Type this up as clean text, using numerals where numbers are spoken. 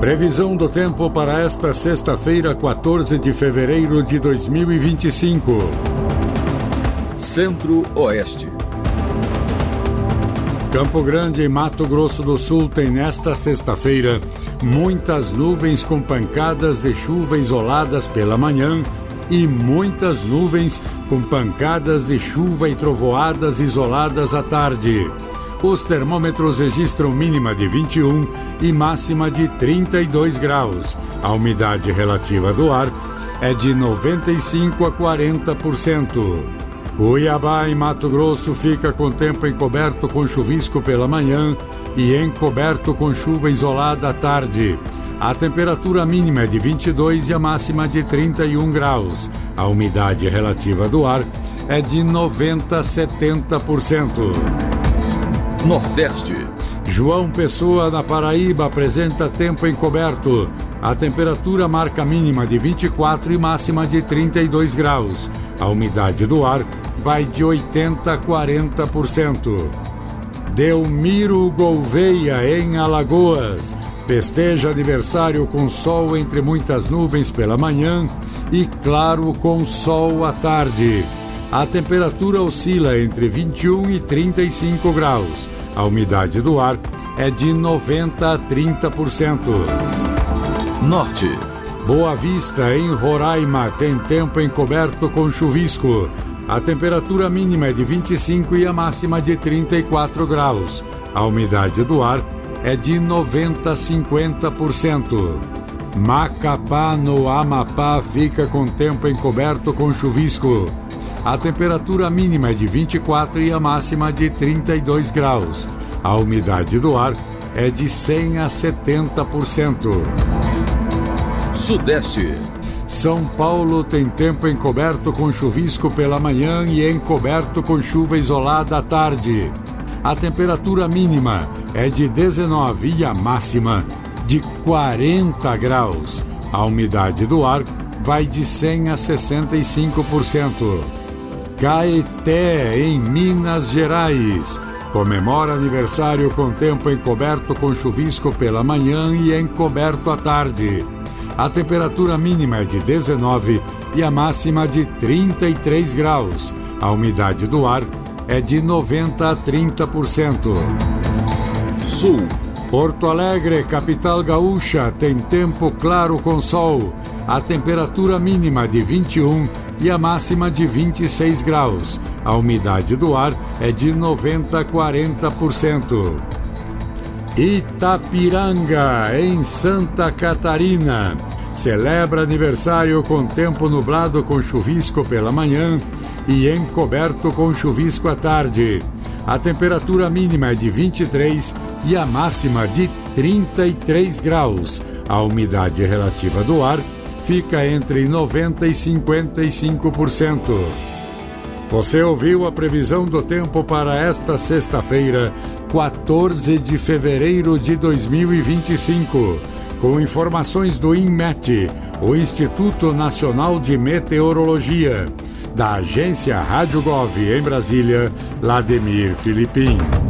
Previsão do tempo para esta sexta-feira, 14 de fevereiro de 2025. Centro-Oeste. Campo Grande, Mato Grosso do Sul, tem nesta sexta-feira muitas nuvens com pancadas de chuva isoladas pela manhã e muitas nuvens com pancadas de chuva e trovoadas isoladas à tarde. Os termômetros registram mínima de 21 e máxima de 32 graus. A umidade relativa do ar é de 95% a 40%. Cuiabá, em Mato Grosso, fica com tempo encoberto com chuvisco pela manhã e encoberto com chuva isolada à tarde. A temperatura mínima é de 22 e a máxima de 31 graus. A umidade relativa do ar é de 90% a 70%. Nordeste. João Pessoa, na Paraíba, apresenta tempo encoberto. A temperatura marca mínima de 24 e máxima de 32 graus. A umidade do ar vai de 80% a 40%. Delmiro Gouveia, em Alagoas, festeja aniversário com sol entre muitas nuvens pela manhã e claro com sol à tarde. A temperatura oscila entre 21 e 35 graus. A umidade do ar é de 90% a 30%. Norte. Boa Vista, em Roraima, tem tempo encoberto com chuvisco. A temperatura mínima é de 25 e a máxima de 34 graus. A umidade do ar é de 90% a 50%. Macapá, no Amapá, fica com tempo encoberto com chuvisco. A temperatura mínima é de 24 e a máxima de 32 graus. A umidade do ar é de 100% a 70%. Sudeste. São Paulo tem tempo encoberto com chuvisco pela manhã e encoberto com chuva isolada à tarde. A temperatura mínima é de 19 e a máxima de 40 graus. A umidade do ar vai de 100% a 65%. Caeté, em Minas Gerais, comemora aniversário com tempo encoberto com chuvisco pela manhã e encoberto à tarde. A temperatura mínima é de 19 e a máxima de 33 graus. A umidade do ar é de 90% a 30%. Sul. Porto Alegre, capital gaúcha, tem tempo claro com sol. A temperatura mínima de 21 e a máxima de 26 graus. A umidade do ar é de 90% a 40%. Itapiranga, em Santa Catarina, celebra aniversário com tempo nublado com chuvisco pela manhã e encoberto com chuvisco à tarde. A temperatura mínima é de 23 e a máxima de 33 graus. A umidade relativa do ar fica entre 90% e 55%. Você ouviu a previsão do tempo para esta sexta-feira, 14 de fevereiro de 2025, com informações do INMET, o Instituto Nacional de Meteorologia, da agência Rádio Gov em Brasília, Lademir Filipim.